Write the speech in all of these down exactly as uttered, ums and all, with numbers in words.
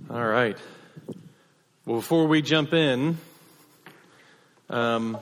All right. Well, before we jump in, um,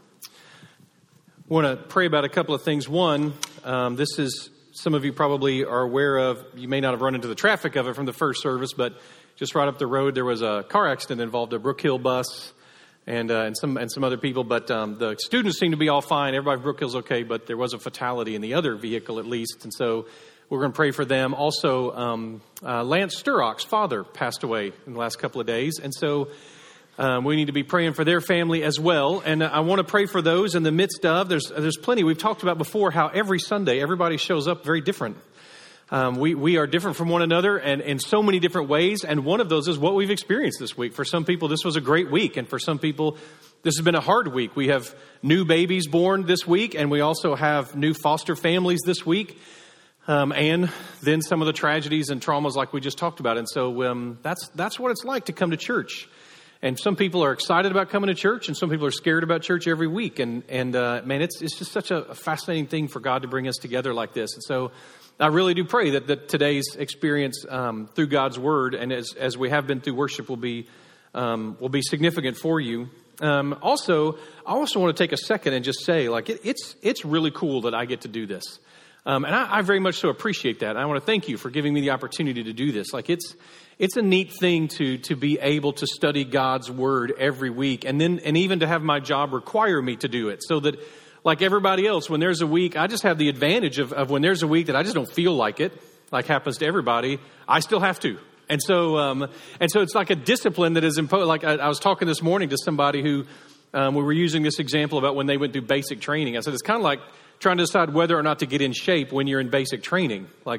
I want to pray about a couple of things. One, um, this is, some of you probably are aware of, you may not have run into the traffic of it from the first service, but just right up the road, there was a car accident that involved a Brook Hill bus and uh, and some and some other people. But um, the students seem to be all fine. Everybody from Brook Hill's okay, but there was a fatality in the other vehicle at least. And so we're going to pray for them. Also, um, uh, Lance Sturrock's father passed away in the last couple of days. And so um, we need to be praying for their family as well. And I want to pray for those in the midst of, there's there's plenty. We've talked about before how every Sunday everybody shows up very different. Um, we, we are different from one another and in so many different ways. And one of those is what we've experienced this week. For some people, this was a great week. And for some people, this has been a hard week. We have new babies born this week, and we also have new foster families this week. Um, and then some of the tragedies and traumas like we just talked about. And so um, that's that's what it's like to come to church. And some people are excited about coming to church, and some people are scared about church every week. And, and uh, man, it's it's just such a fascinating thing for God to bring us together like this. And so I really do pray that, that today's experience um, through God's Word, and as, as we have been through worship, will be um, will be significant for you. Um, also, I also want to take a second and just say, like, it, it's it's really cool that I get to do this. Um, and I, I very much so appreciate that. And I want to thank you for giving me the opportunity to do this. Like it's it's a neat thing to to be able to study God's Word every week, and then and even to have my job require me to do it, so that like everybody else, when there's a week, I just have the advantage of, of when there's a week that I just don't feel like it, like happens to everybody, I still have to. And so um, and so it's like a discipline that is imposed. Like I, I was talking this morning to somebody who um, we were using this example about when they went through basic training. I said it's kind of like trying to decide whether or not to get in shape when you're in basic training. Like,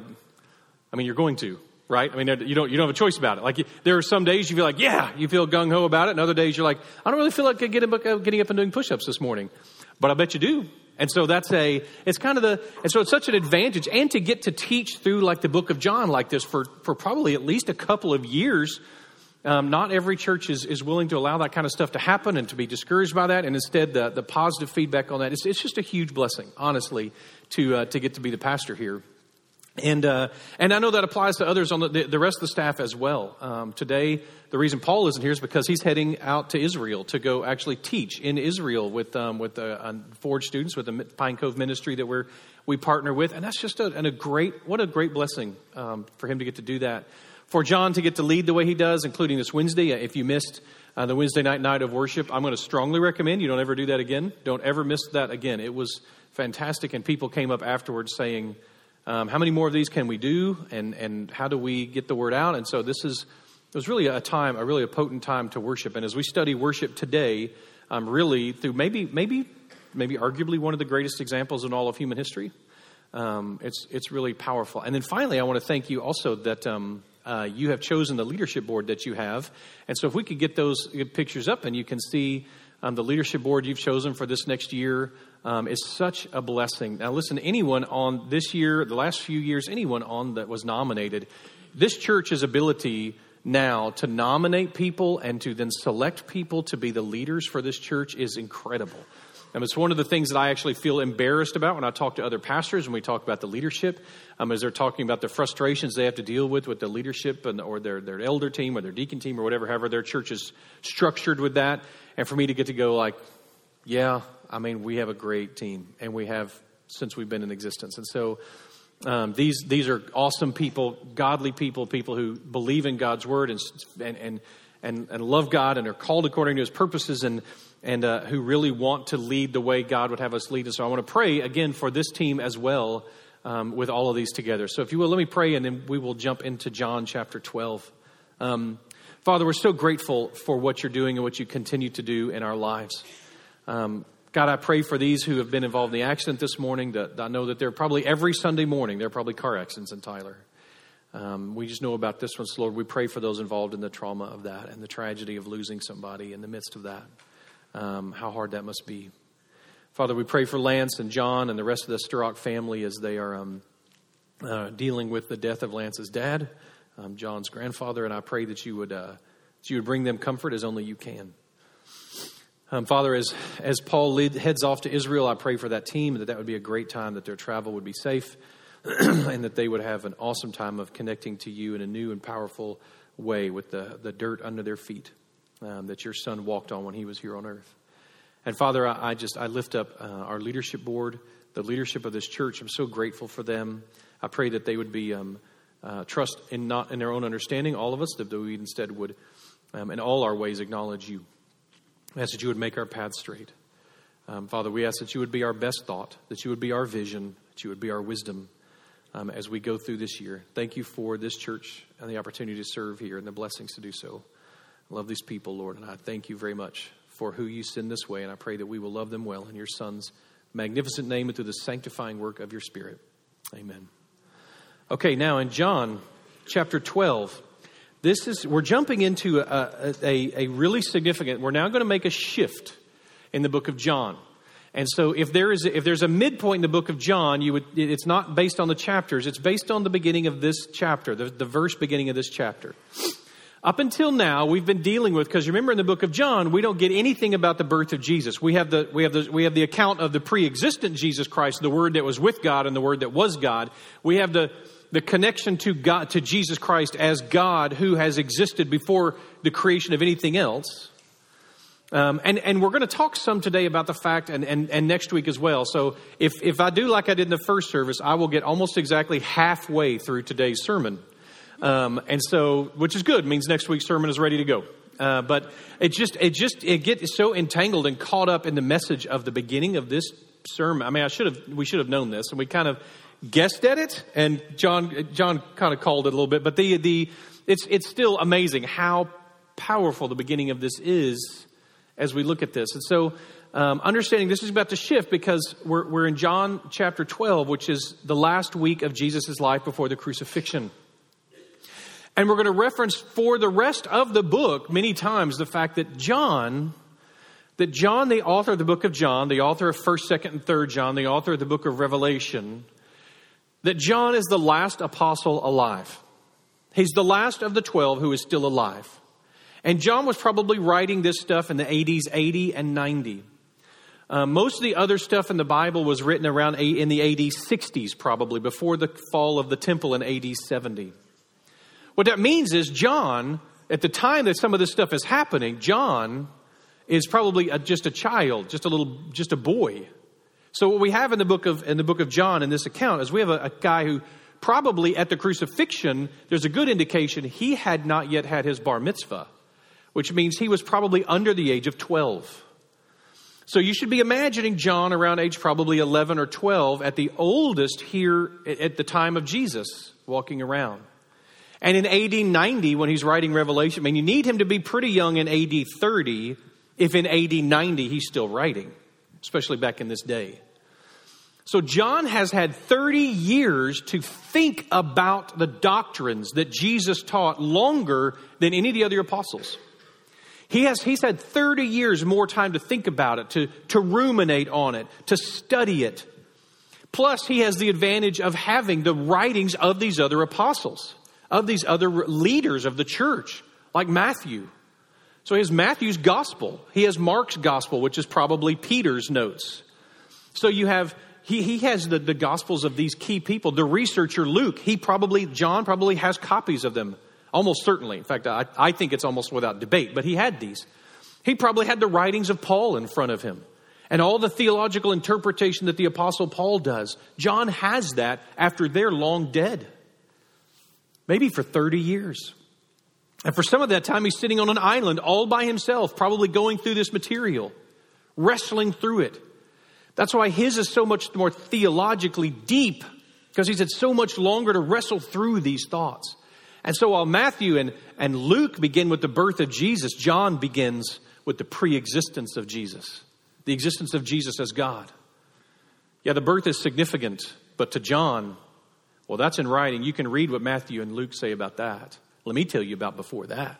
I mean, you're going to, right? I mean, you don't you don't have a choice about it. Like, there are some days you feel like, yeah, you feel gung-ho about it. And other days you're like, I don't really feel like getting up, getting up and doing push-ups this morning. But I bet you do. And so that's a, it's kind of the, and so it's such an advantage. And to get to teach through like the book of John like this for, for probably at least a couple of years. Um, not every church is, is willing to allow that kind of stuff to happen and to be discouraged by that. And instead, the, the positive feedback on that, it's, it's just a huge blessing, honestly, to uh, to get to be the pastor here. And uh, and I know that applies to others on the, the rest of the staff as well. Um, today, the reason Paul isn't here is because he's heading out to Israel to go actually teach in Israel with um, with uh, uh, Forge students, with the Pine Cove ministry that we're we partner with. And that's just a, and a great, what a great blessing um, for him to get to do that. For John to get to lead the way he does, including this Wednesday. If you missed uh, the Wednesday night night of worship, I'm going to strongly recommend you don't ever do that again. Don't ever miss that again. It was fantastic, and people came up afterwards saying, um, how many more of these can we do, and and how do we get the word out? And so this is it was really a time, a really a potent time to worship. And as we study worship today, um, really through maybe maybe maybe arguably one of the greatest examples in all of human history, um, it's it's really powerful. And then finally, I want to thank you also that. Um, Uh, you have chosen the leadership board that you have. And so if we could get those pictures up and you can see um, the leadership board you've chosen for this next year um, is such a blessing. Now listen, anyone on this year, the last few years, anyone on that was nominated, this church's ability now to nominate people and to then select people to be the leaders for this church is incredible. Um, it's one of the things that I actually feel embarrassed about when I talk to other pastors and we talk about the leadership, um, as they're talking about the frustrations they have to deal with with the leadership and or their, their elder team or their deacon team or whatever, however their church is structured with that. And for me to get to go like, yeah, I mean, we have a great team and we have since we've been in existence. And so um, these these are awesome people, godly people, people who believe in God's word and and and and, and love God and are called according to his purposes and and uh, who really want to lead the way God would have us lead. And so I want to pray again for this team as well um, with all of these together. So if you will, let me pray and then we will jump into John chapter twelve. Um, Father, we're so grateful for what you're doing and what you continue to do in our lives. Um, God, I pray for these who have been involved in the accident this morning. That I know that they're probably every Sunday morning, there are probably car accidents in Tyler. Um, we just know about this one, so Lord, we pray for those involved in the trauma of that and the tragedy of losing somebody in the midst of that. Um, how hard that must be. Father, we pray for Lance and John and the rest of the Sturrock family as they are um, uh, dealing with the death of Lance's dad, um, John's grandfather, and I pray that you would uh, that you would bring them comfort as only you can. Um, Father, as as Paul lead, heads off to Israel, I pray for that team that that would be a great time, that their travel would be safe. and that they would have an awesome time of connecting to you in a new and powerful way with the, the dirt under their feet um, that your son walked on when he was here on earth. And Father, I, I just, I lift up uh, our leadership board, the leadership of this church. I'm so grateful for them. I pray that they would be um, uh, trust in not in their own understanding, all of us, that we instead would um, in all our ways acknowledge you. I ask that you would make our path straight. Um, Father, we ask that you would be our best thought, that you would be our vision, that you would be our wisdom um, as we go through this year. Thank you for this church and the opportunity to serve here and the blessings to do so. I love these people, Lord, and I thank you very much for who you send this way, and I pray that we will love them well in your Son's magnificent name and through the sanctifying work of your Spirit. Amen. Okay, now in John chapter twelve, this is we're jumping into a, a, a really significant, we're now going to make a shift in the book of John. And so if there is if there's a midpoint in the book of John, you would it's not based on the chapters, it's based on the beginning of this chapter, the, the verse beginning of this chapter. Up until now, we've been dealing with, because remember in the book of John, we don't get anything about the birth of Jesus. We have the we have the we have the account of the pre-existent Jesus Christ, the Word that was with God and the Word that was God. We have the the connection to God, to Jesus Christ as God who has existed before the creation of anything else. Um, and, and we're going to talk some today about the fact, and, and, and next week as well. So if, if I do like I did in the first service, I will get almost exactly halfway through today's sermon. Um, and so, which is good, means next week's sermon is ready to go. Uh, but it just, it just, it gets so entangled and caught up in the message of the beginning of this sermon. I mean, I should have, we should have known this, and we kind of guessed at it, and John, John kind of called it a little bit, but the, the, it's, it's still amazing how powerful the beginning of this is as we look at this. And so, um, understanding this is about to shift because we're, we're in John chapter twelve, which is the last week of Jesus' life before the crucifixion. And we're going to reference for the rest of the book many times the fact that John, that John, the author of the book of John, the author of first, second, and third John, the author of the book of Revelation, that John is the last apostle alive. He's the last of the twelve who is still alive. And John was probably writing this stuff in the A Ds eighty and ninety. Uh, most of the other stuff in the Bible was written around a, in the A D sixties, probably, before the fall of the temple in A D seventy. What that means is John, at the time that some of this stuff is happening, John is probably a, just a child, just a little, just a boy. So what we have in the book of in the book of John in this account is we have a, a guy who probably at the crucifixion, there's a good indication he had not yet had his bar mitzvah, which means he was probably under the age of twelve. So you should be imagining John around age probably eleven or twelve at the oldest here at the time of Jesus walking around. And in A D ninety, when he's writing Revelation, I mean, you need him to be pretty young in A D thirty if in A D ninety he's still writing, especially back in this day. So John has had thirty years to think about the doctrines that Jesus taught longer than any of the other apostles. He has, he's had thirty years more time to think about it, to, to ruminate on it, to study it. Plus, he has the advantage of having the writings of these other apostles, of these other leaders of the church, like Matthew. So he has Matthew's gospel. He has Mark's gospel, which is probably Peter's notes. So you have, he, he has the, the gospels of these key people. The researcher Luke, he probably, John probably has copies of them. Almost certainly. In fact, I, I think it's almost without debate, but he had these. He probably had the writings of Paul in front of him and all the theological interpretation that the Apostle Paul does. John has that after they're long dead, maybe for thirty years. And for some of that time, he's sitting on an island all by himself, probably going through this material, wrestling through it. That's why his is so much more theologically deep, because he's had so much longer to wrestle through these thoughts. And so while Matthew and, and Luke begin with the birth of Jesus, John begins with the pre-existence of Jesus, the existence of Jesus as God. Yeah, the birth is significant, but to John, well, that's in writing. You can read what Matthew and Luke say about that. Let me tell you about before that.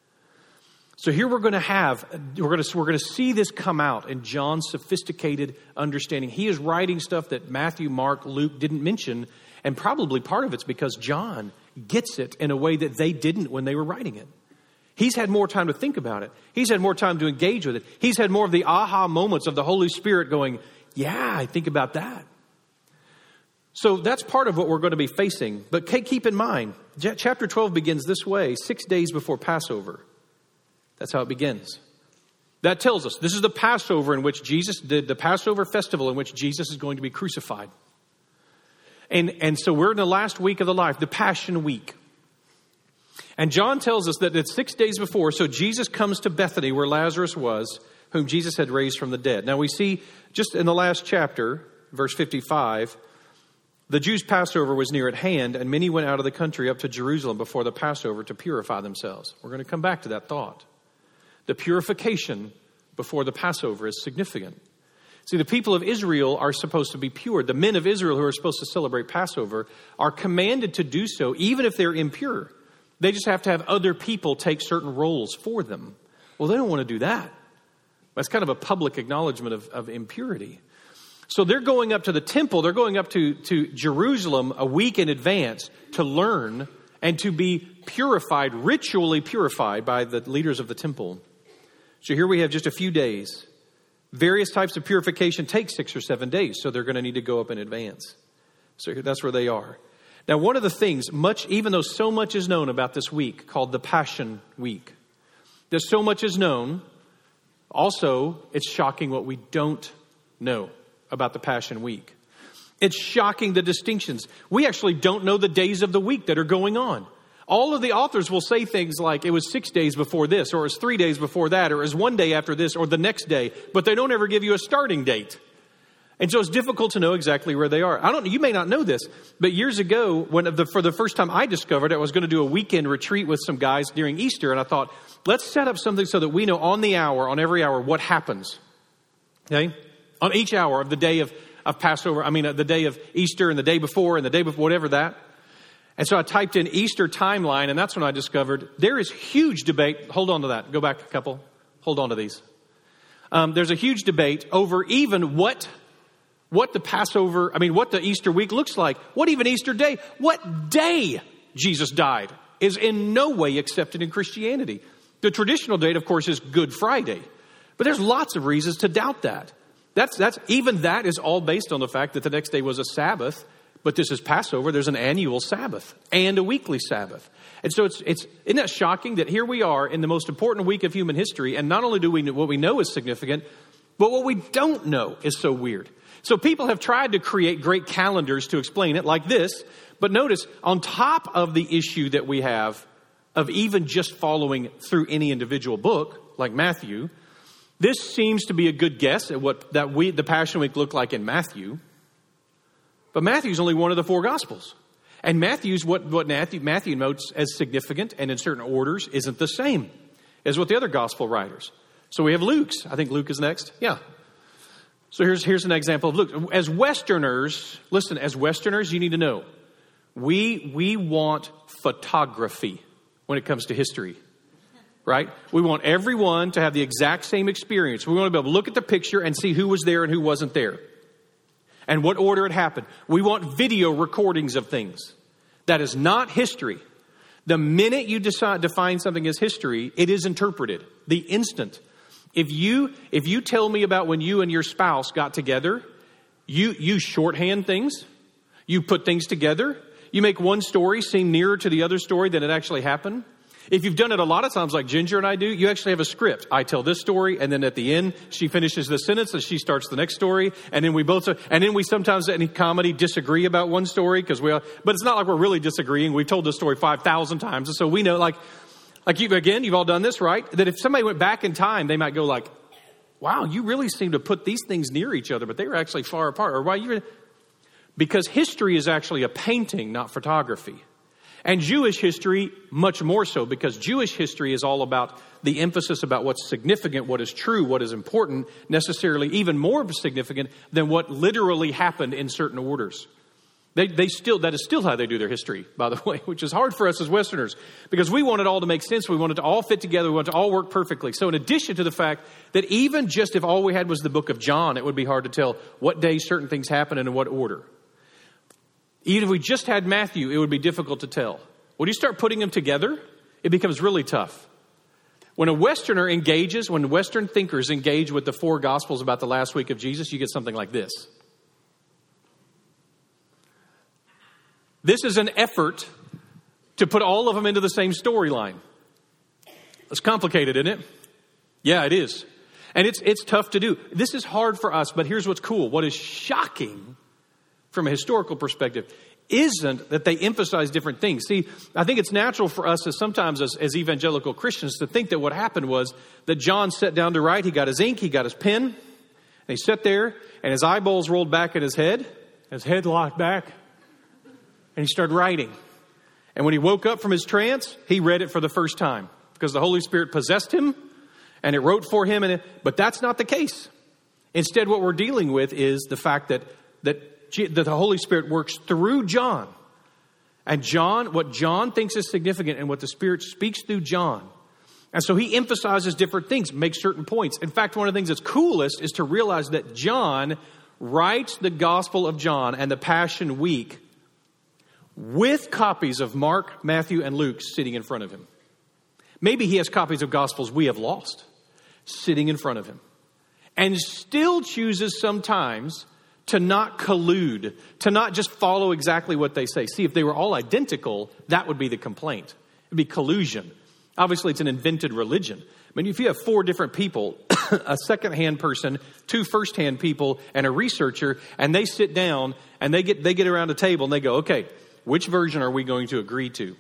So here we're going to have, we're going to, we're going to see this come out in John's sophisticated understanding. He is writing stuff that Matthew, Mark, Luke didn't mention, and probably part of it's because John gets it in a way that they didn't when they were writing it. He's had more time to think about it. He's had more time to engage with it. He's had more of the aha moments of the Holy Spirit going, yeah, I think about that. So that's part of what we're going to be facing. But keep in mind, chapter twelve begins this way, six days before Passover. That's how it begins. That tells us this is the Passover in which Jesus did, the Passover festival in which Jesus is going to be crucified. And, and so we're in the last week of the life, the Passion Week. And John tells us that it's six days before, so Jesus comes to Bethany where Lazarus was, whom Jesus had raised from the dead. Now we see just in the last chapter, verse fifty-five, the Jews' Passover was near at hand, and many went out of the country up to Jerusalem before the Passover to purify themselves. We're going to come back to that thought. The purification before the Passover is significant. See, the people of Israel are supposed to be pure. The men of Israel who are supposed to celebrate Passover are commanded to do so, even if they're impure. They just have to have other people take certain roles for them. Well, they don't want to do that. That's kind of a public acknowledgement of, of impurity. So they're going up to the temple. They're going up to, to Jerusalem a week in advance to learn and to be purified, ritually purified by the leaders of the temple. So here we have just a few days. Various types of purification take six or seven days, so they're going to need to go up in advance. So that's where they are. Now, one of the things, much, even though so much is known about this week called the Passion Week, there's so much is known. Also, it's shocking what we don't know about the Passion Week. It's shocking the distinctions. We actually don't know the days of the week that are going on. All of the authors will say things like it was six days before this, or it was three days before that, or it was one day after this, or the next day, but they don't ever give you a starting date. And so it's difficult to know exactly where they are. I don't. You may not know this, but years ago, when the, for the first time I discovered it, I was going to do a weekend retreat with some guys during Easter, and I thought, let's set up something so that we know on the hour, on every hour, what happens. Okay? On each hour of the day of, of Passover, I mean, uh, the day of Easter and the day before and the day before, whatever that. And so I typed in Easter timeline, and that's when I discovered there is huge debate. Hold on to that. Go back a couple. Hold on to these. Um, there's a huge debate over even what, what the Passover, I mean, what the Easter week looks like. What even Easter day, what day Jesus died is in no way accepted in Christianity. The traditional date, of course, is Good Friday. But there's lots of reasons to doubt that. That's, that's, even that is all based on the fact that the next day was a Sabbath. But this is Passover. There's an annual Sabbath and a weekly Sabbath. And so it's, it's, isn't that shocking that here we are in the most important week of human history. And not only do we know what we know is significant, but what we don't know is so weird. So people have tried to create great calendars to explain it like this. But notice on top of the issue that we have of even just following through any individual book like Matthew, this seems to be a good guess at what that we, the Passion Week looked like in Matthew. But Matthew's only one of the four Gospels. And Matthew's what, what Matthew, Matthew notes as significant and in certain orders isn't the same as what the other Gospel writers. So we have Luke's. I think Luke is next. Yeah. So here's, here's an example of Luke. As Westerners, listen, as Westerners, you need to know, we, we want photography when it comes to history. Right? We want everyone to have the exact same experience. We want to be able to look at the picture and see who was there and who wasn't there. And what order it happened. We want video recordings of things. That is not history. The minute you decide define something as history, it is interpreted. The instant. If you if you tell me about when you and your spouse got together, you you shorthand things. You put things together. You make one story seem nearer to the other story than it actually happened. If you've done it a lot of times like Ginger and I do, you actually have a script. I tell this story, and then at the end, she finishes the sentence, and she starts the next story, and then we both, and then we sometimes in comedy disagree about one story, because we, but it's not like we're really disagreeing. We've told this story five thousand times, and so we know, like, like you, again, you've all done this, right? That if somebody went back in time, they might go like, wow, you really seem to put these things near each other, but they were actually far apart. Or why you? Because history is actually a painting, not photography. And Jewish history, much more so, because Jewish history is all about the emphasis about what's significant, what is true, what is important, necessarily even more significant than what literally happened in certain orders. They, they still, that is still how they do their history, by the way, which is hard for us as Westerners, because we want it all to make sense. We want it to all fit together. We want it to all work perfectly. So in addition to the fact that even just if all we had was the book of John, it would be hard to tell what day certain things happened and in what order. Even if we just had Matthew, it would be difficult to tell. When you start putting them together, it becomes really tough. When a Westerner engages, when Western thinkers engage with the four Gospels about the last week of Jesus, you get something like this. This is an effort to put all of them into the same storyline. It's complicated, isn't it? Yeah, it is. And it's it's tough to do. This is hard for us, but here's what's cool. What is shocking from a historical perspective isn't that they emphasize different things. See, I think it's natural for us as sometimes as, as evangelical Christians to think that what happened was that John sat down to write. He got his ink, he got his pen, and he sat there, and his eyeballs rolled back in his head, his head locked back, and he started writing. And when he woke up from his trance, he read it for the first time because the Holy Spirit possessed him and it wrote for him. And it, but that's not the case. Instead, what we're dealing with is the fact that, that, that the Holy Spirit works through John. And John, what John thinks is significant and what the Spirit speaks through John. And so he emphasizes different things, makes certain points. In fact, one of the things that's coolest is to realize that John writes the Gospel of John and the Passion Week with copies of Mark, Matthew, and Luke sitting in front of him. Maybe he has copies of Gospels we have lost sitting in front of him. And still chooses sometimes to not collude, to not just follow exactly what they say. See, if they were all identical, that would be the complaint. It'd be collusion. Obviously, it's an invented religion. I mean, if you have four different people, a second-hand person, two first-hand people, and a researcher, and they sit down and they get they get around a table and they go, okay, which version are we going to agree to?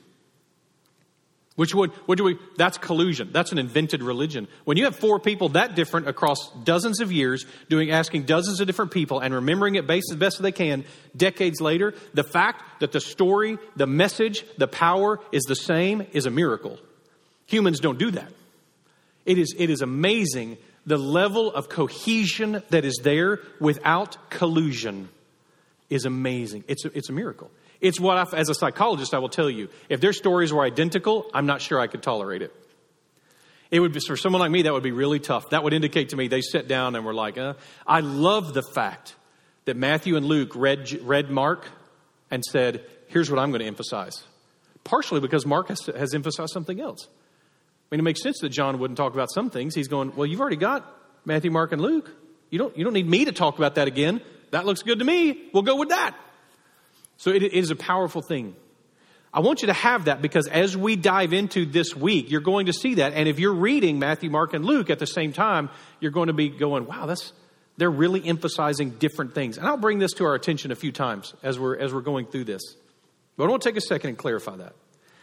Which one? What do we? That's collusion. That's an invented religion. When you have four people that different across dozens of years, doing asking dozens of different people and remembering it best as best as they can, decades later, the fact that the story, the message, the power is the same is a miracle. Humans don't do that. It is it is amazing the level of cohesion that is there without collusion is amazing. It's a, it's a miracle. It's what, I, as a psychologist, I will tell you. If their stories were identical, I'm not sure I could tolerate it. It would be, for someone like me, that would be really tough. That would indicate to me they sat down and were like, uh. I love the fact that Matthew and Luke read, read Mark and said, here's what I'm going to emphasize. Partially because Mark has, has emphasized something else. I mean, it makes sense that John wouldn't talk about some things. He's going, well, you've already got Matthew, Mark, and Luke. You don't, you don't need me to talk about that again. That looks good to me. We'll go with that. So it is a powerful thing. I want you to have that because as we dive into this week, you're going to see that. And if you're reading Matthew, Mark, and Luke at the same time, you're going to be going, wow, that's they're really emphasizing different things. And I'll bring this to our attention a few times as we're as we're going through this. But I want to take a second and clarify that.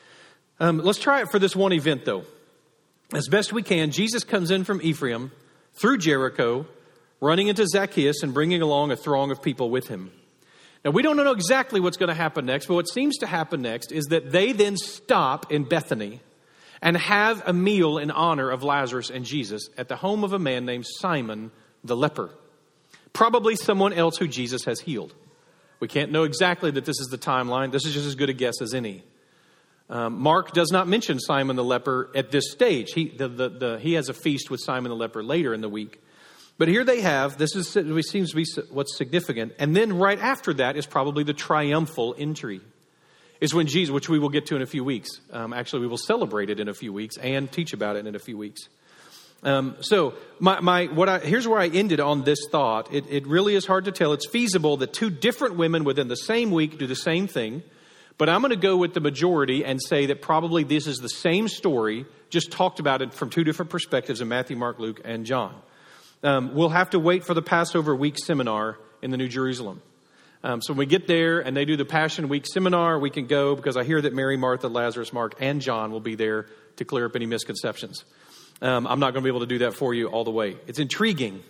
Um, let's try it for this one event, though. As best we can, Jesus comes in from Ephraim through Jericho, running into Zacchaeus and bringing along a throng of people with him. Now, we don't know exactly what's going to happen next, but what seems to happen next is that they then stop in Bethany and have a meal in honor of Lazarus and Jesus at the home of a man named Simon the leper. Probably someone else who Jesus has healed. We can't know exactly that this is the timeline. This is just as good a guess as any. Um, Mark does not mention Simon the leper at this stage. He, the, the, the, he has a feast with Simon the leper later in the week. But here they have, this is, it seems to be what's significant. And then right after that is probably the triumphal entry. Is when Jesus, which we will get to in a few weeks. Um, actually, we will celebrate it in a few weeks and teach about it in a few weeks. Um, so my, my, what I, here's where I ended on this thought. It, it really is hard to tell. It's feasible that two different women within the same week do the same thing. But I'm going to go with the majority and say that probably this is the same story, just talked about it from two different perspectives in Matthew, Mark, Luke, and John. Um, we'll have to wait for the Passover Week seminar in the New Jerusalem. Um, so when we get there and they do the Passion Week seminar, we can go because I hear that Mary, Martha, Lazarus, Mark, and John will be there to clear up any misconceptions. Um, I'm not going to be able to do that for you all the way. It's intriguing,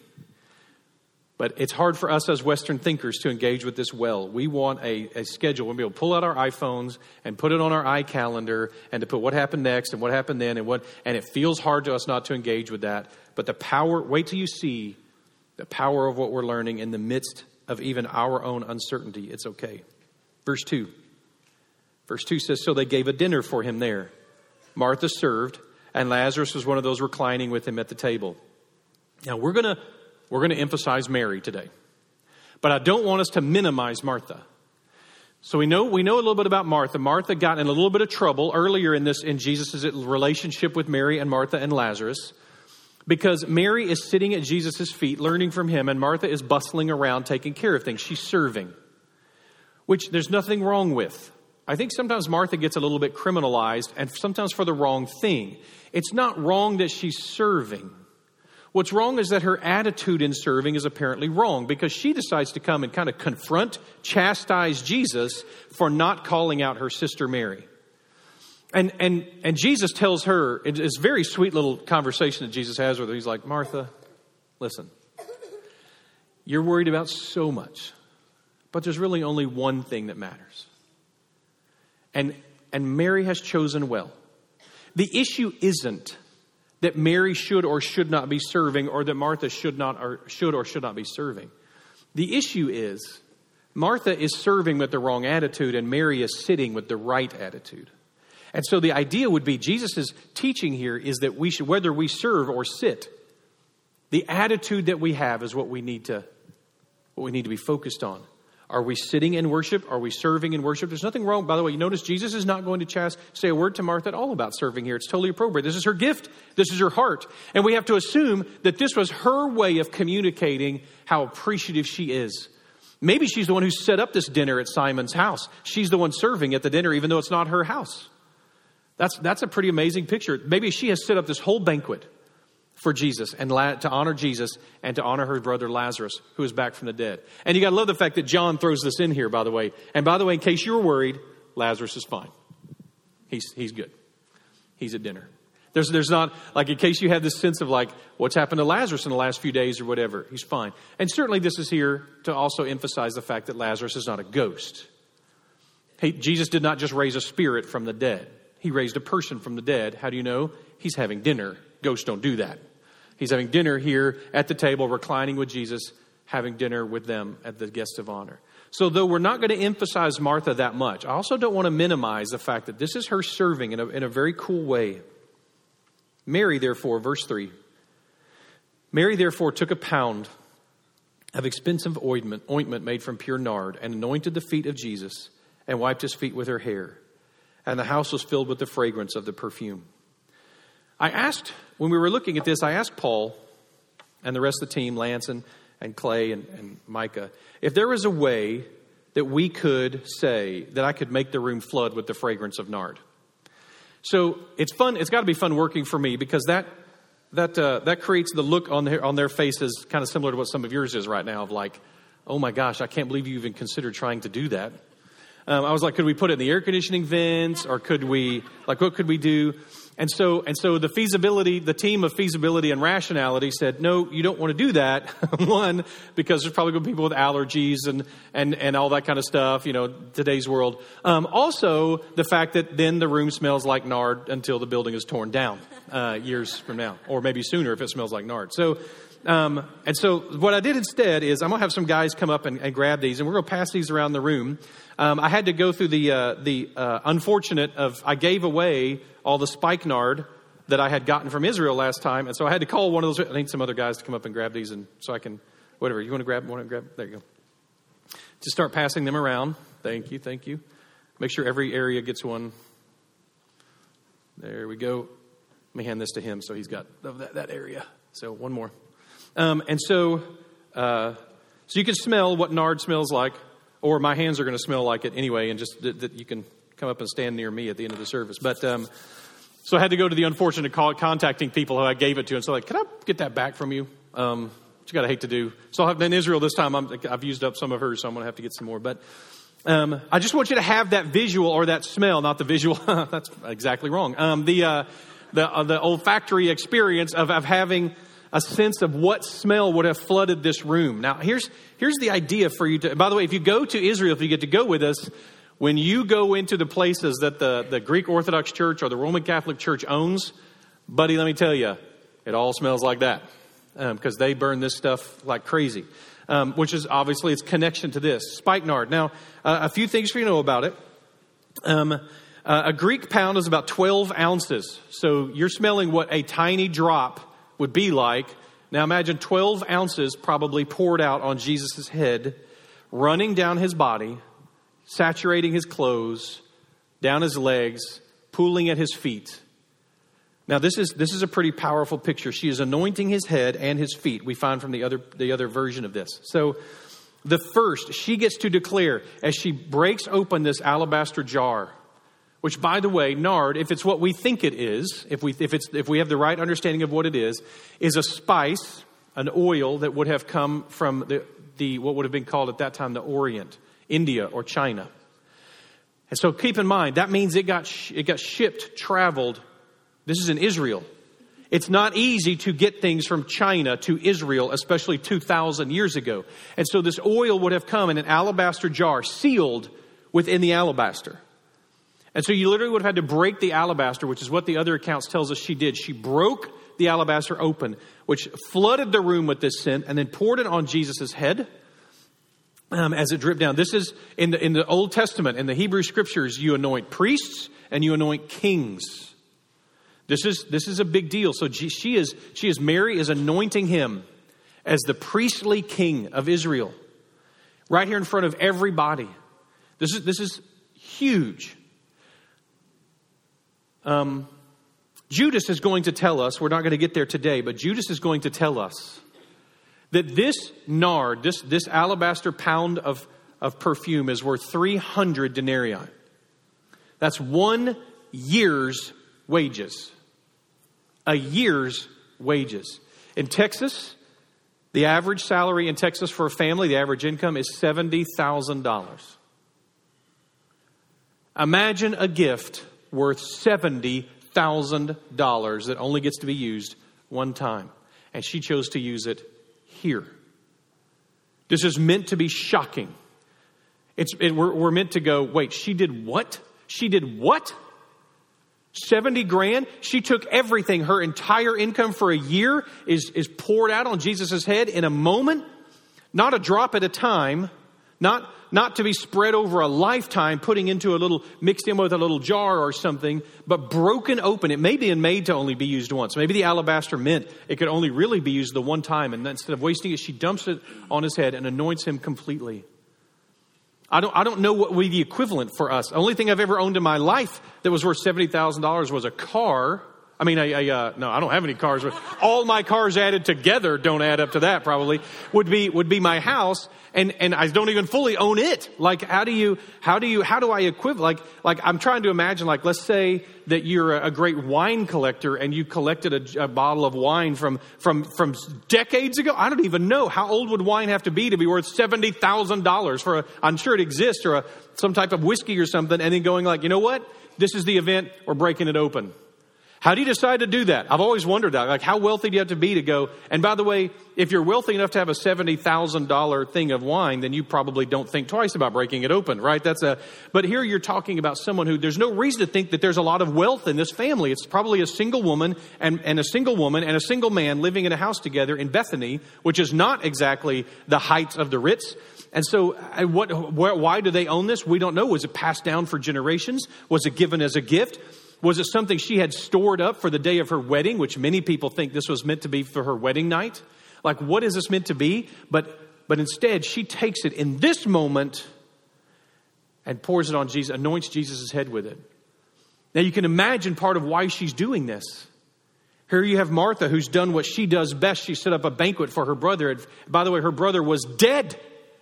but it's hard for us as Western thinkers to engage with this well. We want a, a schedule. We'll be able to pull out our iPhones and put it on our iCalendar and to put what happened next and what happened then and what, and it feels hard to us not to engage with that. But the power, wait till you see the power of what we're learning in the midst of even our own uncertainty. It's okay. Verse two. Verse two says, so they gave a dinner for him there. Martha served, and Lazarus was one of those reclining with him at the table. Now we're going to we're going to emphasize Mary today. But I don't want us to minimize Martha. So we know we know a little bit about Martha. Martha got in a little bit of trouble earlier in this in Jesus' relationship with Mary and Martha and Lazarus. Because Mary is sitting at Jesus' feet, learning from him, and Martha is bustling around, taking care of things. She's serving, which there's nothing wrong with. I think sometimes Martha gets a little bit criminalized, and sometimes for the wrong thing. It's not wrong that she's serving. What's wrong is that her attitude in serving is apparently wrong, because she decides to come and kind of confront, chastise Jesus for not calling out her sister Mary. And and and Jesus tells her, it's a very sweet little conversation that Jesus has with her. He's like, Martha, listen, you're worried about so much, but there's really only one thing that matters. And and Mary has chosen well. The issue isn't that Mary should or should not be serving, or that Martha should not or should or should not be serving. The issue is Martha is serving with the wrong attitude, and Mary is sitting with the right attitude. And so the idea would be, Jesus' teaching here is that we should, whether we serve or sit, the attitude that we have is what we need to, what we need to be focused on. Are we sitting in worship? Are we serving in worship? There's nothing wrong. By the way, you notice Jesus is not going to chast, say a word to Martha at all about serving here. It's totally appropriate. This is her gift. This is her heart. And we have to assume that this was her way of communicating how appreciative she is. Maybe she's the one who set up this dinner at Simon's house. She's the one serving at the dinner, even though it's not her house. That's, that's a pretty amazing picture. Maybe she has set up this whole banquet for Jesus, and la- to honor Jesus and to honor her brother Lazarus, who is back from the dead. And you got to love the fact that John throws this in here, by the way. And by the way, in case you were worried, Lazarus is fine. He's he's good. He's at dinner. There's there's not, like, in case you have this sense of like, what's happened to Lazarus in the last few days or whatever, he's fine. And certainly this is here to also emphasize the fact that Lazarus is not a ghost. He, Jesus did not just raise a spirit from the dead. He raised a person from the dead. How do you know? He's having dinner. Ghosts don't do that. He's having dinner here at the table, reclining with Jesus, having dinner with them at the guest of honor. So though we're not going to emphasize Martha that much, I also don't want to minimize the fact that this is her serving in a, in a very cool way. Mary, therefore, verse three. Mary, therefore, took a pound of expensive ointment, ointment made from pure nard, and anointed the feet of Jesus and wiped his feet with her hair. And the house was filled with the fragrance of the perfume. I asked, when we were looking at this, I asked Paul and the rest of the team, Lance and, and Clay and, and Micah, if there was a way that we could say that I could make the room flood with the fragrance of nard. So it's fun. It's got to be fun working for me, because that that uh, that creates the look on their on their faces kind of similar to what some of yours is right now, of like, oh my gosh, I can't believe you even considered trying to do that. Um, I was like, could we put it in the air conditioning vents, or could we, like, what could we do? And so, and so the feasibility, the team of feasibility and rationality said, no, you don't want to do that. One, because there's probably going to be people with allergies and, and, and all that kind of stuff, you know, today's world. Um, also, the fact that then the room smells like nard until the building is torn down, uh, years from now, or maybe sooner if it smells like nard. So, um, and so what I did instead is I'm going to have some guys come up and, and grab these, and we're going to pass these around the room. Um, I had to go through the, uh, the, uh, unfortunate of, I gave away all the spikenard that I had gotten from Israel last time. And so I had to call one of those. I need some other guys to come up and grab these, and so I can, whatever. You want to grab, want to grab? There you go. To start passing them around. Thank you, thank you. Make sure every area gets one. There we go. Let me hand this to him so he's got that, that area. So one more. Um, and so, uh, so you can smell what nard smells like, or my hands are going to smell like it anyway, and just that, that you can come up and stand near me at the end of the service. But um, so I had to go to the unfortunate call, contacting people who I gave it to, and so like, can I get that back from you? Um, which you got to hate to do. So I'll have, in Israel this time, I'm, I've used up some of hers, so I'm going to have to get some more. But um, I just want you to have that visual or that smell, not the visual. That's exactly wrong. Um, the uh, the uh, the olfactory experience of, of having a sense of what smell would have flooded this room. Now, here's here's the idea for you to. By the way, if you go to Israel, if you get to go with us, when you go into the places that the, the Greek Orthodox Church or the Roman Catholic Church owns, buddy, let me tell you, it all smells like that, because um, they burn this stuff like crazy, um, which is obviously its connection to this. Spikenard. Now, uh, a few things for you to know about it. Um, uh, a Greek pound is about twelve ounces. So you're smelling what a tiny drop would be like. Now imagine twelve ounces probably poured out on Jesus' head, running down his body, saturating his clothes, down his legs, pooling at his feet. Now this is this is a pretty powerful picture. She is anointing his head and his feet. We find from the other the other version of this. So the first, she gets to declare as she breaks open this alabaster jar, which, by the way, nard, if it's what we think it is, if we if it's if we have the right understanding of what it is, is a spice, an oil that would have come from the, the what would have been called at that time the Orient, India or China. And so keep in mind, that means it got it got shipped, traveled. This is in Israel. It's not easy to get things from China to Israel, especially two thousand years ago. And so this oil would have come in an alabaster jar, sealed within the alabaster. And so you literally would have had to break the alabaster, which is what the other accounts tells us she did. She broke the alabaster open, which flooded the room with this scent, and then poured it on Jesus' head um, as it dripped down. This is in the in the Old Testament, in the Hebrew Scriptures, you anoint priests and you anoint kings. This is this is a big deal. So she is she is Mary is anointing him as the priestly king of Israel, right here in front of everybody. This is this is huge. Um, Judas is going to tell us, we're not going to get there today, but Judas is going to tell us that this nard, this this alabaster pound of of perfume, is worth three hundred denarii. That's one year's wages. A year's wages. In Texas, the average salary in Texas for a family, the average income is seventy thousand dollars. Imagine a gift worth seventy thousand dollars that only gets to be used one time. And she chose to use it here. This is meant to be shocking. It's it, we're, we're meant to go, wait, she did what? She did what? seventy grand. She took everything. Her entire income for a year is, is poured out on Jesus' head in a moment. Not a drop at a time. Not, not to be spread over a lifetime, putting into a little, mixed in with a little jar or something, but broken open. It may be made to only be used once. Maybe the alabaster meant it could only really be used the one time. And instead of wasting it, she dumps it on his head and anoints him completely. I don't I don't know what would be the equivalent for us. The only thing I've ever owned in my life that was worth seventy thousand dollars was a car. I mean, I, I uh, no, I don't have any cars. All my cars added together don't add up to that probably. Would be would be my house, and and I don't even fully own it. Like, how do you how do you how do I equivalent? Like like I'm trying to imagine. Like, let's say that you're a, a great wine collector and you collected a, a bottle of wine from from from decades ago. I don't even know, how old would wine have to be to be worth seventy thousand dollars for a? I'm sure it exists, or a some type of whiskey or something, and then going like, you know what? This is the event. We're breaking it open. How do you decide to do that? I've always wondered that. Like, how wealthy do you have to be to go? And by the way, if you're wealthy enough to have a seventy thousand dollars thing of wine, then you probably don't think twice about breaking it open, right? That's a, but here you're talking about someone who, there's no reason to think that there's a lot of wealth in this family. It's probably a single woman and, and a single woman and a single man living in a house together in Bethany, which is not exactly the height of the Ritz. And so what, why do they own this? We don't know. Was it passed down for generations? Was it given as a gift? Was it something she had stored up for the day of her wedding, which many people think this was meant to be for her wedding night? Like, what is this meant to be? But but instead, she takes it in this moment and pours it on Jesus, anoints Jesus' head with it. Now, you can imagine part of why she's doing this. Here you have Martha, who's done what she does best. She set up a banquet for her brother. And by the way, her brother was dead.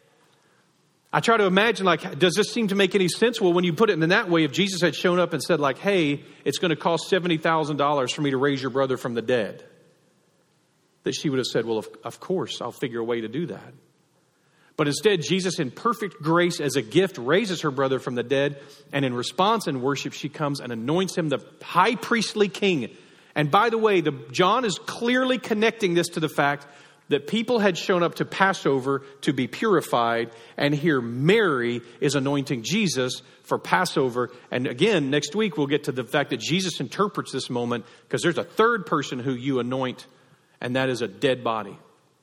I try to imagine, like, does this seem to make any sense? Well, when you put it in that way, if Jesus had shown up and said, like, hey, it's going to cost seventy thousand dollars for me to raise your brother from the dead, that she would have said, well, of, of course, I'll figure a way to do that. But instead, Jesus, in perfect grace as a gift, raises her brother from the dead. And in response and worship, she comes and anoints him the high priestly king. And by the way, the, John is clearly connecting this to the fact that people had shown up to Passover to be purified, and here Mary is anointing Jesus for Passover. And again, next week we'll get to the fact that Jesus interprets this moment, because there's a third person who you anoint, and that is a dead body.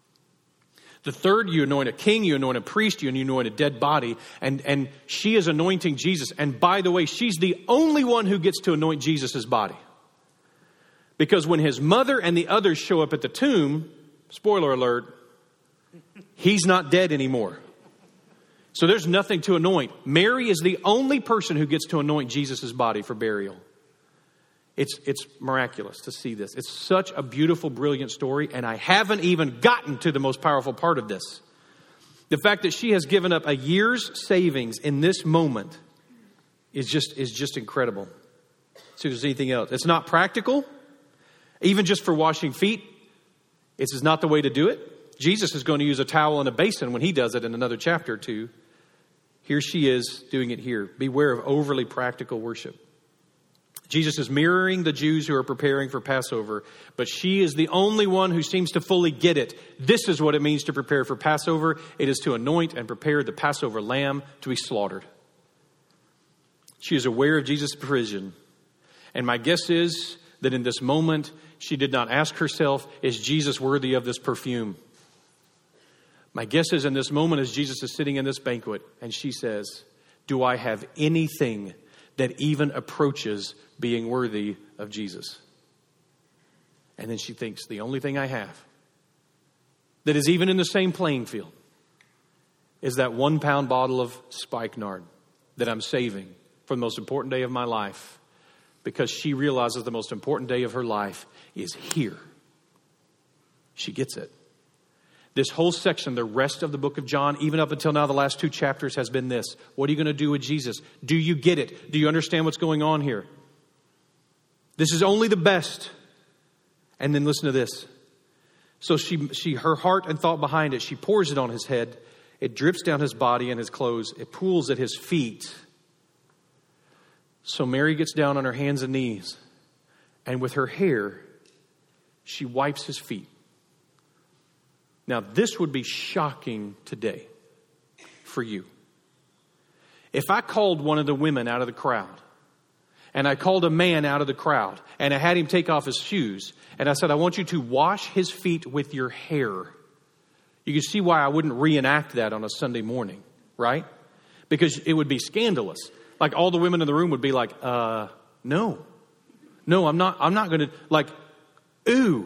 The third, you anoint a king, you anoint a priest, you anoint a dead body, and, and she is anointing Jesus. And by the way, she's the only one who gets to anoint Jesus' body. Because when his mother and the others show up at the tomb, spoiler alert, he's not dead anymore. So there's nothing to anoint. Mary is the only person who gets to anoint Jesus' body for burial. It's, it's miraculous to see this. It's such a beautiful, brilliant story, and I haven't even gotten to the most powerful part of this. The fact that she has given up a year's savings in this moment is just, is just incredible. See if there's anything else. It's not practical, even just for washing feet. This is not the way to do it. Jesus is going to use a towel and a basin when he does it in another chapter or two. Here she is doing it here. Beware of overly practical worship. Jesus is mirroring the Jews who are preparing for Passover, but she is the only one who seems to fully get it. This is what it means to prepare for Passover. It is to anoint and prepare the Passover lamb to be slaughtered. She is aware of Jesus' provision. And my guess is that in this moment, she did not ask herself, is Jesus worthy of this perfume? My guess is in this moment, as Jesus is sitting in this banquet, and she says, do I have anything that even approaches being worthy of Jesus? And then she thinks, the only thing I have that is even in the same playing field is that one pound bottle of spikenard that I'm saving for the most important day of my life, because she realizes the most important day of her life is here. She gets it. This whole section, the rest of the book of John, even up until now, the last two chapters has been this. What are you going to do with Jesus? Do you get it? Do you understand what's going on here? This is only the best. And then listen to this. So she, she, her heart and thought behind it, she pours it on his head. It drips down his body and his clothes. It pools at his feet. So Mary gets down on her hands and knees. And with her hair, she wipes his feet. Now, this would be shocking today for you. If I called one of the women out of the crowd, and I called a man out of the crowd, and I had him take off his shoes, and I said, I want you to wash his feet with your hair. You can see why I wouldn't reenact that on a Sunday morning, right? Because it would be scandalous. Like all the women in the room would be like, uh, no. No, I'm not, I'm not going to, like, ooh.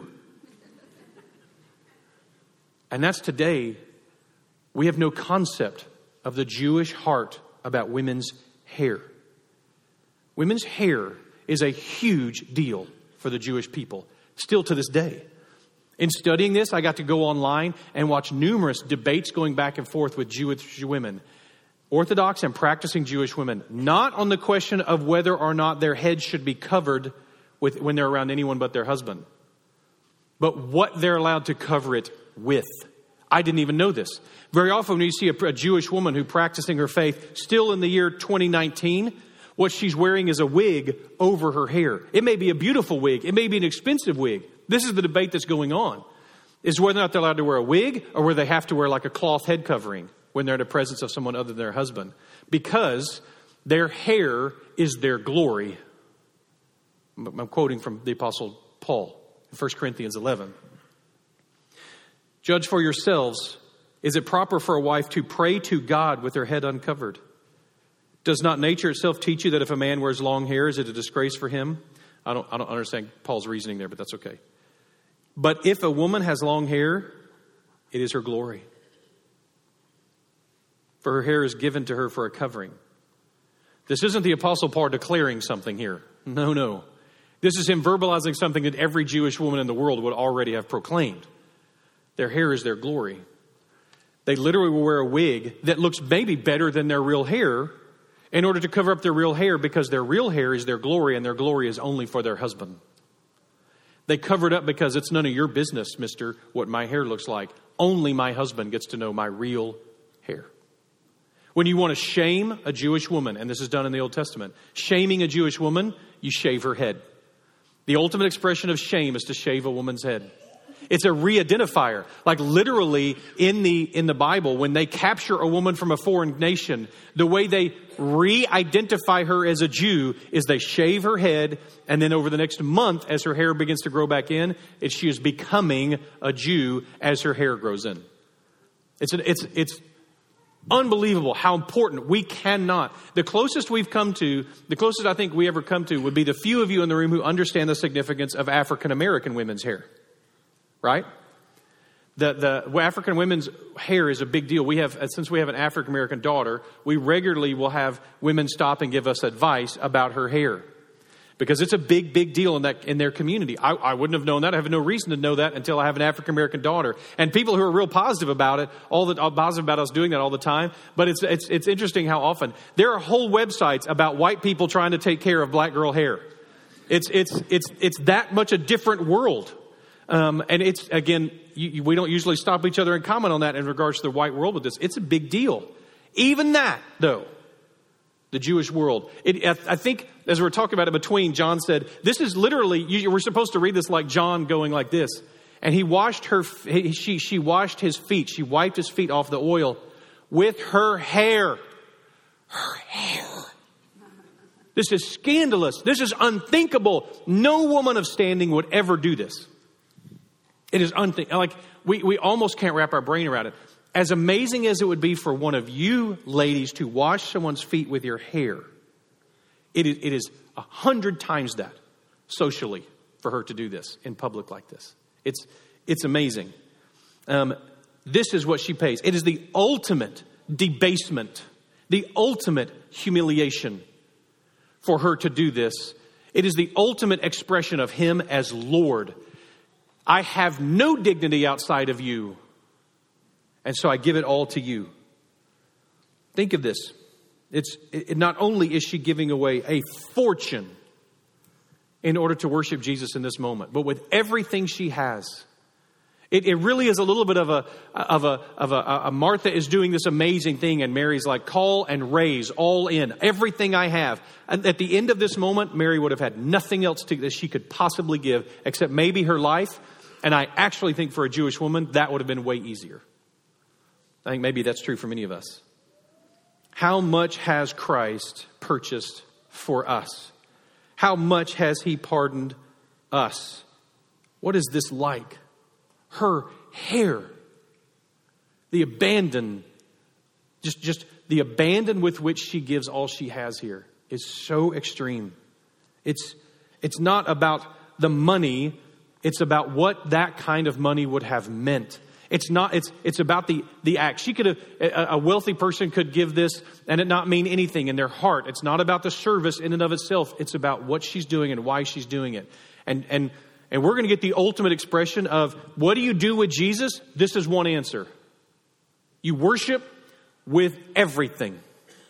And that's today, we have no concept of the Jewish heart about women's hair. Women's hair is a huge deal for the Jewish people, still to this day. In studying this, I got to go online and watch numerous debates going back and forth with Jewish women, Orthodox and practicing Jewish women, not on the question of whether or not their heads should be covered with when they're around anyone but their husband, but what they're allowed to cover it with. I didn't even know this. Very often when you see a, a Jewish woman who practicing her faith still in the year twenty nineteen, what she's wearing is a wig over her hair. It may be a beautiful wig. It may be an expensive wig. This is the debate that's going on, is whether or not they're allowed to wear a wig or whether they have to wear like a cloth head covering when they're in the presence of someone other than their husband, because their hair is their glory. I'm quoting from the Apostle Paul in First Corinthians eleven. Judge for yourselves, is it proper for a wife to pray to God with her head uncovered? Does not nature itself teach you that if a man wears long hair, is it a disgrace for him? I don't, I don't understand Paul's reasoning there, but that's okay. But if a woman has long hair, it is her glory. For her hair is given to her for a covering. This isn't the Apostle Paul declaring something here. No, no. This is him verbalizing something that every Jewish woman in the world would already have proclaimed. Their hair is their glory. They literally will wear a wig that looks maybe better than their real hair in order to cover up their real hair, because their real hair is their glory and their glory is only for their husband. They cover it up because it's none of your business, mister, what my hair looks like. Only my husband gets to know my real hair. When you want to shame a Jewish woman, and this is done in the Old Testament, shaming a Jewish woman, you shave her head. The ultimate expression of shame is to shave a woman's head. It's a re-identifier. Like literally in the in the Bible, when they capture a woman from a foreign nation, the way they re-identify her as a Jew is they shave her head, and then over the next month, as her hair begins to grow back in, it, she is becoming a Jew as her hair grows in. It's an, it's it's unbelievable how important. We cannot. The closest we've come to, the closest I think we ever come to would be the few of you in the room who understand the significance of African American women's hair. Right? The the African women's hair is a big deal. We have, since we have an African American daughter, we regularly will have women stop and give us advice about her hair. because it's a big, big deal in that in their community. I, I wouldn't have known that. I have no reason to know that until I have an African-American daughter. And people who are real positive about it, all the positive about us doing that all the time. But it's it's it's interesting how often there are whole websites about white people trying to take care of black girl hair. It's it's it's it's that much a different world. Um, and it's, again, you, you, we don't usually stop each other and comment on that in regards to the white world with this. It's a big deal. Even that, though, the Jewish world. It, I think, as we're talking about it between, John said, this is literally, you, we're supposed to read this like John going like this. And he washed her, he, she, she washed his feet. She wiped his feet off the oil with her hair. Her hair. This is scandalous. This is unthinkable. No woman of standing would ever do this. It is unthinkable. Like, we, we almost can't wrap our brain around it. As amazing as it would be for one of you ladies to wash someone's feet with your hair, it is, it is a hundred times that socially for her to do this in public like this. It's, it's amazing. Um, this is what she pays. It is the ultimate debasement, the ultimate humiliation for her to do this. It is the ultimate expression of him as Lord. I have no dignity outside of you, and so I give it all to you. Think of this. It's it, not only is she giving away a fortune in order to worship Jesus in this moment, but with everything she has. It, it really is a little bit of a of a of a, a Martha is doing this amazing thing, and Mary's like, call and raise all in everything I have. And at the end of this moment, Mary would have had nothing else to, that she could possibly give except maybe her life. And I actually think for a Jewish woman, that would have been way easier. I think maybe that's true for many of us. How much has Christ purchased for us? How much has he pardoned us? What is this like? Her hair. The abandon, just, just the abandon with which she gives all she has here is so extreme. It's, it's not about the money. It's about what that kind of money would have meant. It's not, it's, it's about the, the act. She could have, a, a wealthy person could give this and it not mean anything in their heart. It's not about the service in and of itself. It's about what she's doing and why she's doing it. And, and, and we're going to get the ultimate expression of what do you do with Jesus? This is one answer. You worship with everything.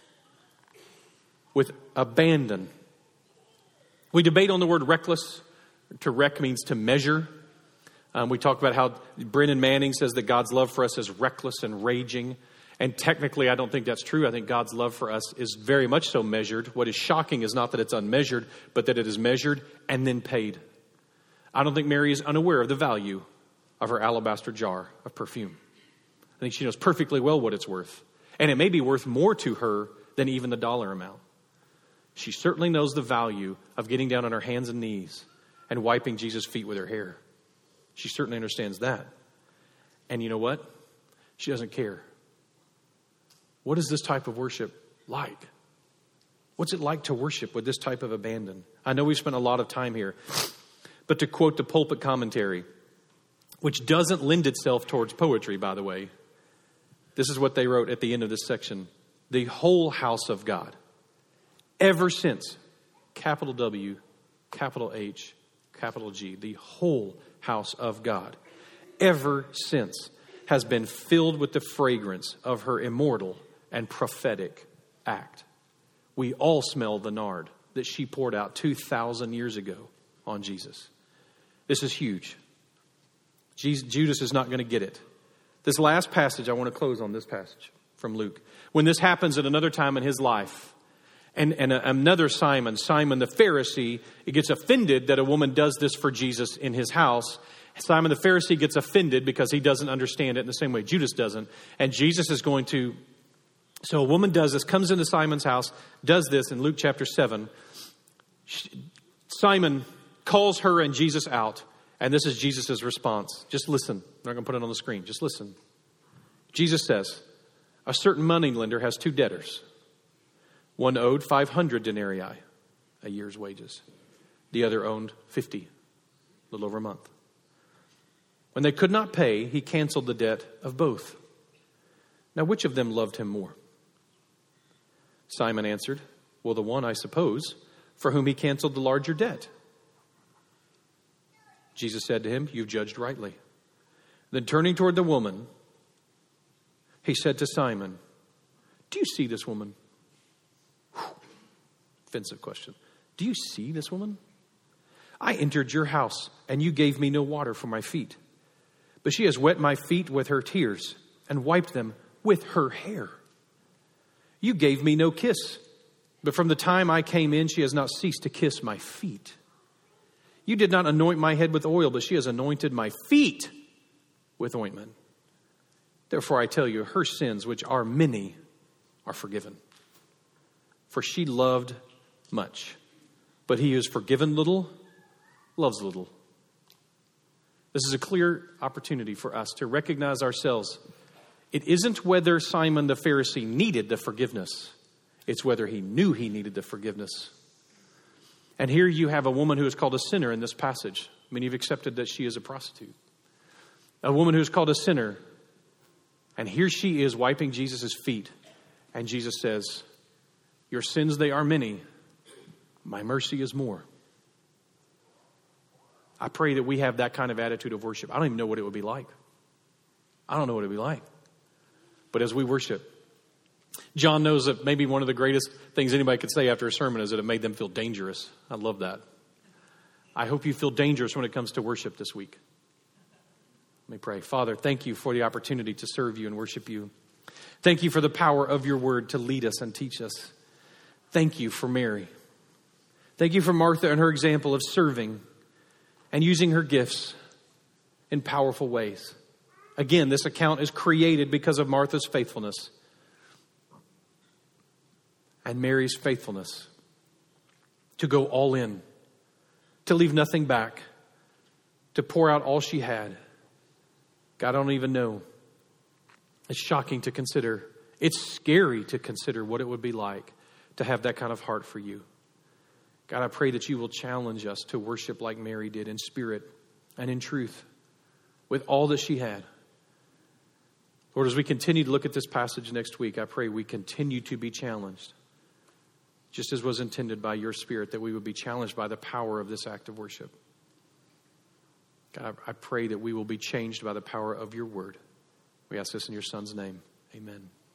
With abandon. We debate on the word reckless. To wreck means to measure. Um, we talk about how Brennan Manning says that God's love for us is reckless and raging. And technically, I don't think that's true. I think God's love for us is very much so measured. What is shocking is not that it's unmeasured, but that it is measured and then paid. I don't think Mary is unaware of the value of her alabaster jar of perfume. I think she knows perfectly well what it's worth. And it may be worth more to her than even the dollar amount. She certainly knows the value of getting down on her hands and knees and wiping Jesus' feet with her hair. She certainly understands that. And you know what? She doesn't care. What is this type of worship like? What's it like to worship with this type of abandon? I know we've spent a lot of time here, but to quote the pulpit commentary, which doesn't lend itself towards poetry, by the way, this is what they wrote at the end of this section. The whole house of God, ever since, capital W, capital H, capital G, the whole house of God, ever since, has been filled with the fragrance of her immortal and prophetic act. We all smell the nard that she poured out two thousand years ago on Jesus. This is huge. Jesus, Judas is not going to get it. This last passage, I want to close on this passage from Luke. When this happens at another time in his life, And, and a, another Simon, Simon the Pharisee, he gets offended that a woman does this for Jesus in his house. Simon the Pharisee gets offended because he doesn't understand it in the same way Judas doesn't. And Jesus is going to, so a woman does this, comes into Simon's house, does this in Luke chapter seven. Simon calls her and Jesus out. And this is Jesus' response. Just listen. I'm not going to put it on the screen. Just listen. Jesus says, a certain moneylender has two debtors. One owed five hundred denarii, a year's wages. The other owed fifty, a little over a month. When they could not pay, he canceled the debt of both. Now, which of them loved him more? Simon answered, well, the one, I suppose, for whom he canceled the larger debt. Jesus said to him, you've judged rightly. Then turning toward the woman, he said to Simon, do you see this woman? Whew. Offensive question. Do you see this woman? I entered your house, and you gave me no water for my feet. But she has wet my feet with her tears and wiped them with her hair. You gave me no kiss, but from the time I came in, she has not ceased to kiss my feet. You did not anoint my head with oil, but she has anointed my feet with ointment. Therefore I tell you, her sins, which are many, are forgiven. For she loved much, but he who is forgiven little loves little. This is a clear opportunity for us to recognize ourselves. It isn't whether Simon the Pharisee needed the forgiveness. It's whether he knew he needed the forgiveness. And here you have a woman who is called a sinner in this passage. Many have accepted that she is a prostitute. A woman who is called a sinner. And here she is wiping Jesus' feet. And Jesus says, your sins, they are many. My mercy is more. I pray that we have that kind of attitude of worship. I don't even know what it would be like. I don't know what it would be like. But as we worship, John knows that maybe one of the greatest things anybody could say after a sermon is that it made them feel dangerous. I love that. I hope you feel dangerous when it comes to worship this week. Let me pray. Father, thank you for the opportunity to serve you and worship you. Thank you for the power of your word to lead us and teach us. Thank you for Mary. Thank you for Martha and her example of serving and using her gifts in powerful ways. Again, this account is created because of Martha's faithfulness and Mary's faithfulness to go all in, to leave nothing back, to pour out all she had. God, I don't even know. It's shocking to consider. It's scary to consider what it would be like to have that kind of heart for you. God, I pray that you will challenge us to worship like Mary did in spirit and in truth with all that she had. Lord, as we continue to look at this passage next week, I pray we continue to be challenged, just as was intended by your Spirit, that we would be challenged by the power of this act of worship. God, I pray that we will be changed by the power of your word. We ask this in your Son's name. Amen.